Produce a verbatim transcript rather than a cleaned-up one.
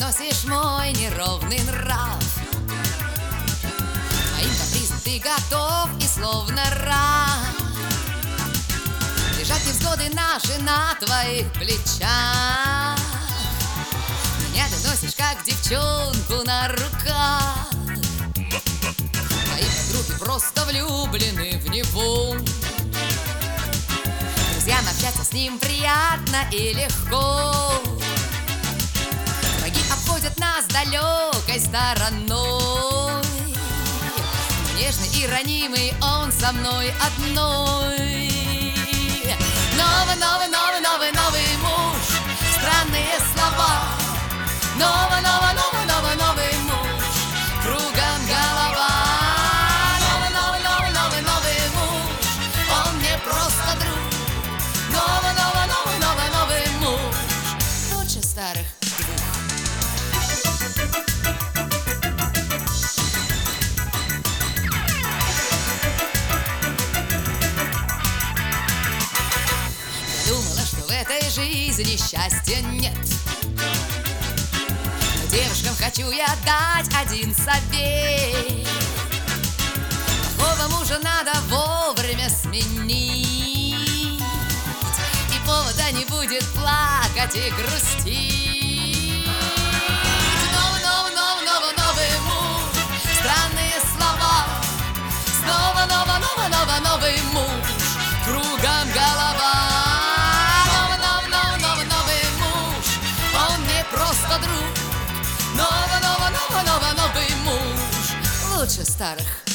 выносишь мой неровный нрав. Моим капризом ты готов и словно раб. Лежат невзгоды наши на твоих плечах. Меня ты носишь, как девчонку на руках. Мои подруги просто влюблены в него. Друзьям общаться с ним приятно и легко. Враги обходят нас далекой стороной. Нежный и ранимый он со мной одной. Новый, новый, новый, новый, новый муж. Странные слова. Новый, новый, новый, новый, новый муж. Кругом голова. Новый, новый, новый, новый, новый муж. Он мне просто друг. Новый, новый, новый, новый, новый муж. Лучше старых двух. Думала, что в этой жизни счастья нет. Но девушкам хочу я дать один совет. Плохого мужа надо вовремя сменить, и повода не будет плакать и грустить. Новый, новый, новый, новый, новый муж. Странные слова. Снова, новый, новый, новый, новый муж. Кругом голова. Просто друг. Новый, новый, новый, новый, новый муж. Лучше старых